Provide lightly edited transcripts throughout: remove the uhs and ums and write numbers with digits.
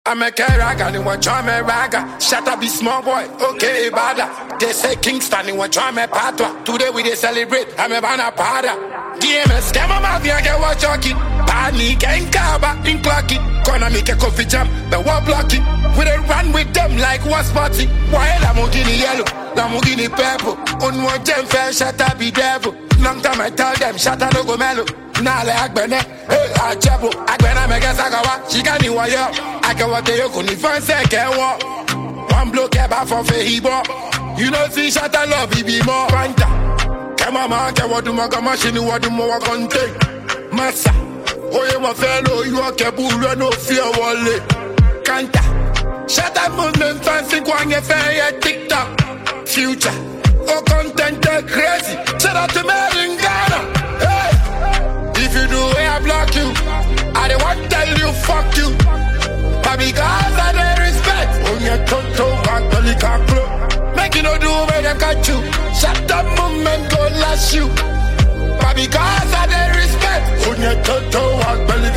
I'm a raga, they want try me raga. Shut up, be small boy, okay, bada. They say Kingston, they want try me patwa. Today we they celebrate, I'm a banana pada. DMS, come on, my dear, get what jockey. Panic and kaba in clocky. Gonna make a coffee jam, but what blocky? We they run with them like what's party. Why Lamborghini yellow, Lamborghini purple. On one gem fair, shut up, be devil. Long time I tell them, shut up, no go mellow. Now like Agbene, hey, I jabo. Agbene make a sagawa, she got me wire. I can what they couldn't even say, can walk. One bloke about for Fehibo. You know, see, shut up, love, be more. Panta. Come on, man, can what do my machine, what do more contain? Massa. Oh, you my fellow, you are Kabul, no fear, Wally. Kanta. Shut up, movement, fancy, Kwang, fair, TikTok. Future. Oh, content, crazy. Shout out to me in Ghana. Hey. If you do, I block you. I don't want to tell you, fuck you. But because I don't respect. On your tonto, Catholic club. Make you no do where they got you. Shut up, movement, go last you. But because I don't respect. On your tonto, Catholic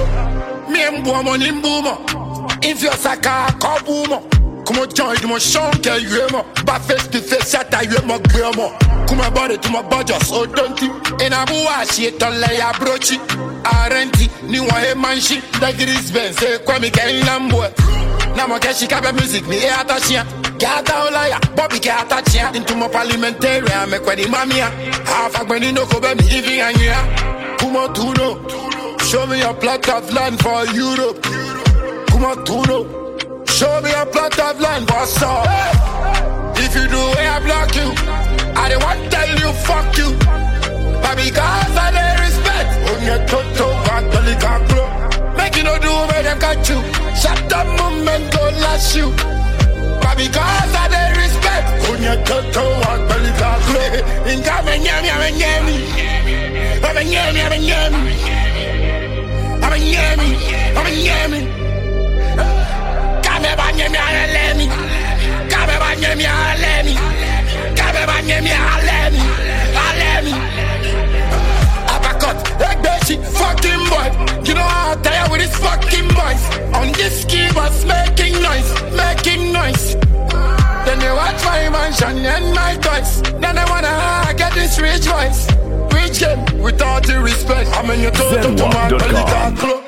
club. Me and woman in boomer. If you're Saka, call boomer. Come on, join my song, tell you more. But face to face, shut up, you more grandma. Come on, body to my body, so don't you? And I'm watching, don't lay a broachy. Arenti, new one manshi. Like it is Ben, say, Kwame Lambo. Now, my cash, cap music, me, Atachia. Gata Olaya, Bobby Catachia. Into my parliamentarian, make when the mamia. Half a granny no go baby, even a year. Come on, Tuno. Show me a plot of land for Europe. Come on, Tuno. Show me a plot of land, what's up? Hey. If you do, I block you. I don't want to tell you, fuck you. But because I don't respect. On your toto, Catholic club. Make you no do where they got you. Shut up, movement, go last you. But because I don't respect. On your toto, Catholic club. In Kame, Yami, I'm a Yami. I'm a Yami, I'm a Yami. I'm a Yami, I'm a Yami. Kabe banyemi alemi, kabe banyemi alemi, kabe banyemi alemi, alemi. Uppercut, like that shit, fucking boy. You know how I tire with this fucking voice. On this keyboards making noise, making noise. Then they watch my mansion and my toys. Then they wanna get this rich voice, rich game without the respect. I'm in your total to my political club.